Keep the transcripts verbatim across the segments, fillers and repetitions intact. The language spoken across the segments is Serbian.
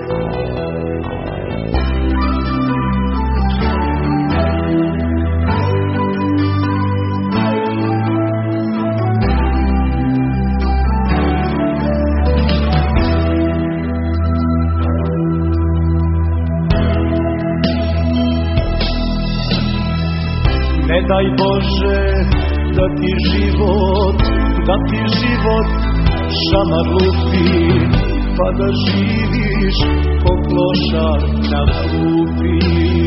Ne daj Bože da ti život, da ti život šamar lupi, pa da živiš ko klošar na klupi.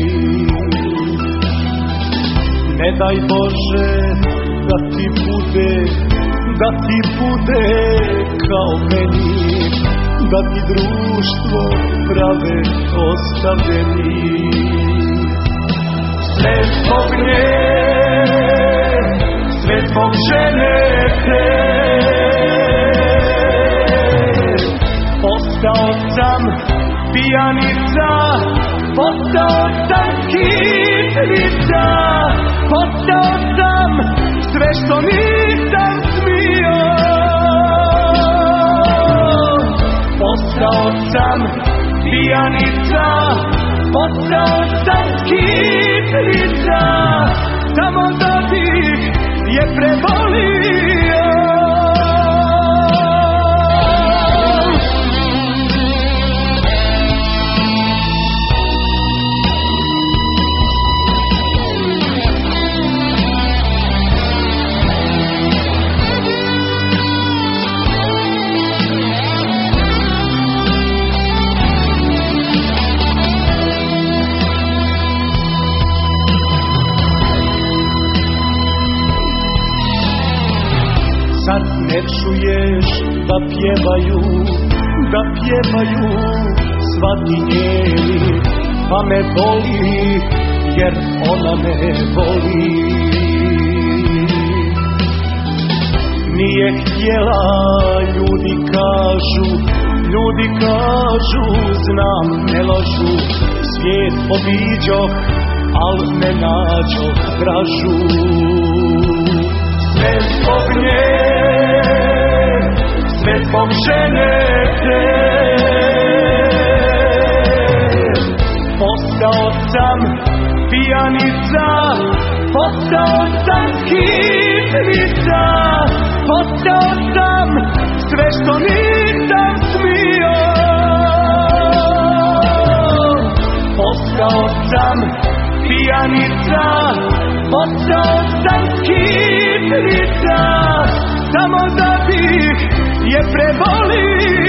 Ne daj Bože da ti bude, da ti bude kao meni, da ti društvo prave ostavljeni. Sve zbog nje, sve zbog žene te, postao sam pijanica, postao sam kitnica, postao sam sve što nisam smio. Postao sam pijanica, postao sam kitnica, samo da bih je prebolio. Sad ne čuješ da pjevaju, da pjevaju svati njeni, pa me boli jer ona me voli. Nije htjela, ljudi kažu, ljudi kažu, znam ne lažu, svijet obiđoh, al ne nađoh dražu. Sve zbog nje, sve zbog žene te, postao sam pijanica, postao sam kitnica, postao sam sve što nisam smio. Postao sam pijanica, postao sam kitnica, samo da bih je prebolio.